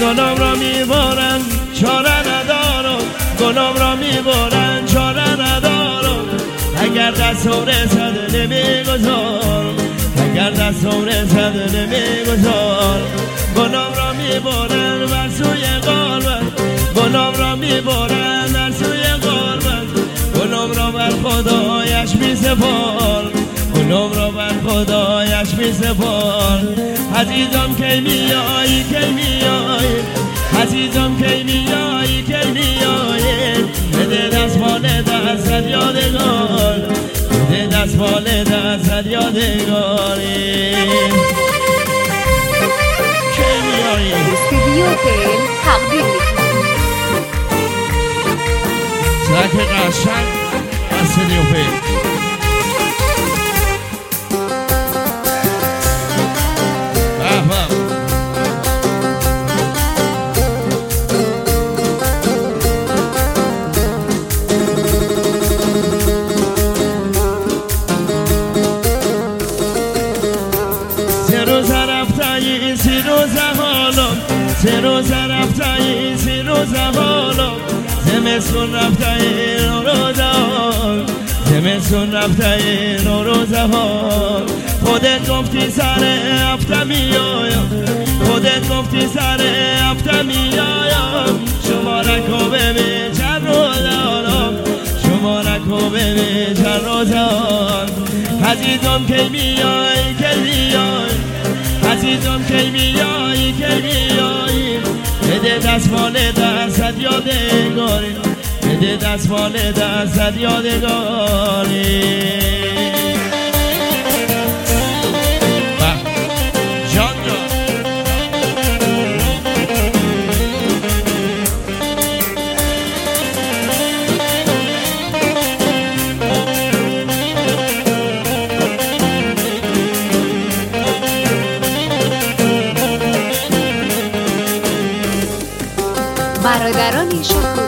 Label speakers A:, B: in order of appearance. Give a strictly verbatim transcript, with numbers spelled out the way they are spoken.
A: گلم را میبارن چاره ندارم، گلم را میبارن چاره ندارم. اگر دستم رسد نمیگذارم، اگر دستم رسد نمیگذارم. گلم را میبارن بر سوی قلبت، گلم را میبارن در سوی قلبت. گلم را بر خدایش میسپارم، گلم را بر خدایش میسپارم. عزیزم کی میایی کی میایی، عزیزم کی میایی کی میایی. بده دستمال دستت یادگار، بده دستمال دستت یادگاری. کی میایی
B: استودیو تل تقدیم میکنم
A: ترک قشنگ از استودیو تل. سی روز حالم، سه روز رفتایی سی روز حالم. زمستون رفتایی نو روز حال، زمستون رفتایی نو روز حال. خودت گفتی سر هفته میایم، خودت گفتی سر هفته میایم. شما رکو ببین چند روز حالم، شما رکو ببین چند روز حال. عزیزم کی میای کی میای، عزیزم کی میایی کی میایی. بده دستمال دستت یادگاری، بده دستمال دستت یادگاری. جان جان
B: برادران شکوه